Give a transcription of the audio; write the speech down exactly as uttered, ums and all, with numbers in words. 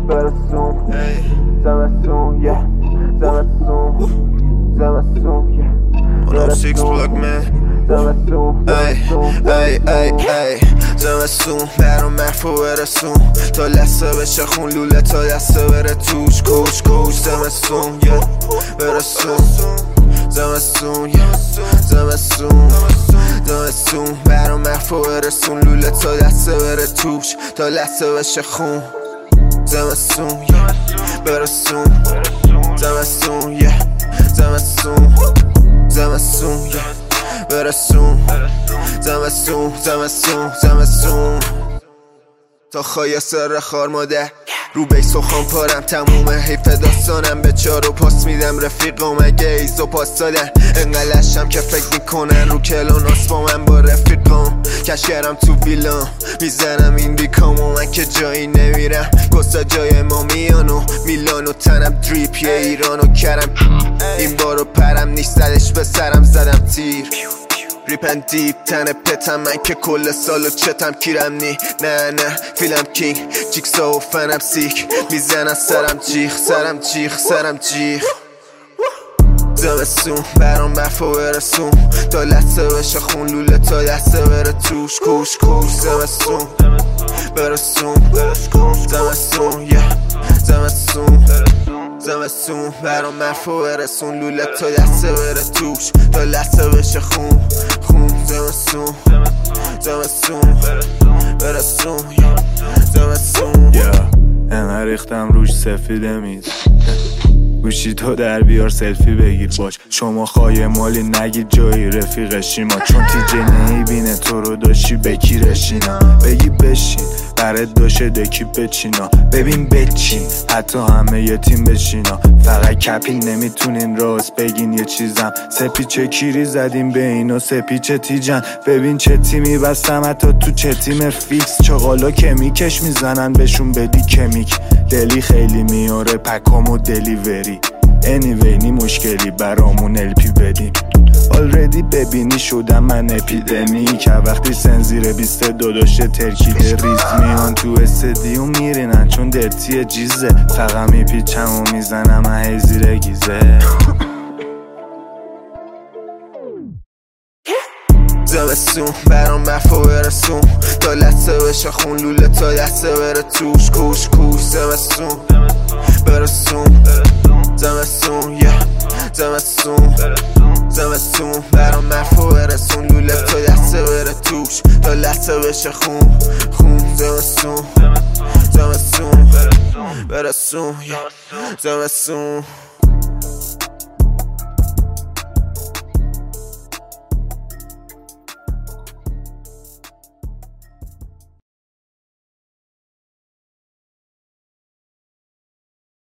برسون زمستون یه زمستون زمستون یه زمستون ای ای ای زمستون برام مرفو برسون تا لسه بشه خون لوله تا دسته بره توش کوش کوش زمستون یه برسون زمستون یه زمستون زمستون برام مرفو برسون لوله تا دسته بره توش تا لسه بشه خون زمستون یه برسون زمستون یه زمستون زمستون یه برسون زمستون زمستون زمستون تا خواهی سر خار ماده رو بیس و خان پارم تمومه حیف داستانم به چارو پاس میدم رفیقم اگه ایزو پاس دادن انقلشم که فکر میکنن رو کلوناس با من با رفیقم کشگرم تو ویلام میزنم این دیکام و من که جایی نمیرم گستا جای ما میانو میلان و تنم دریپ یه ایران و کرم این بارو پرم نیست زدش به سرم زدم تیر ریپن دیپ تن پتم من که کل سالو چتم کیرم نی نه نه فیلم کینگ جیکسا و فنم سیک میزنن سرم جیخ سرم جیخ سرم جیخ زمستون برام برفو برسون تا لسه بشه خون لوله تا دسته بره توش کوش کوش زمستون برسون زمستون یه زمستون زمستون برام مرفو برسون لوله تا دسته بره توش تا لسه بشه خون خون زمستون زمستون برسون زمستون انقدر ریختم روش سفیده میز گوشی تو در بیار سلفی بگیر باش شما خواهی مالی نگید جایی رفیقشی ما چون تیجه نیبینه تو رو داشتی بکی رشینا بگی بشین برد داشه دکی بچینا ببین بچین حتی همه یه تیم بشینا فقط کپیل نمیتونین راست بگین یه چیزم سپیچه کیری زدیم به اینا سپیچه تیجن ببین چه تیمی بستم حتی تو چه تیم فیکس چغالا که میکش میزنن بهشون بدی کمیک دلی خیلی میاره پکامو دلیوری anyway نی مشکلی برامون الپی بدیم آلردی ببینی شدم من اپیدمی که وقتی سنزیر بیست دو داشته ترکیده ریز میان تو استدیوم میرینن چون درتی جیزه فقط میپیچم و میزنم هی زیر گیزه زمستون برام برفو برسون تا لسه بشه خون لوله تا دسته بره توش کوش کوش زمستون برسون زمستون یه زمستون زمستون برام برفو برسون لوله تا دسته بره توش تا لسه بشه خون خون زمستون زمستون برسون یه زمستون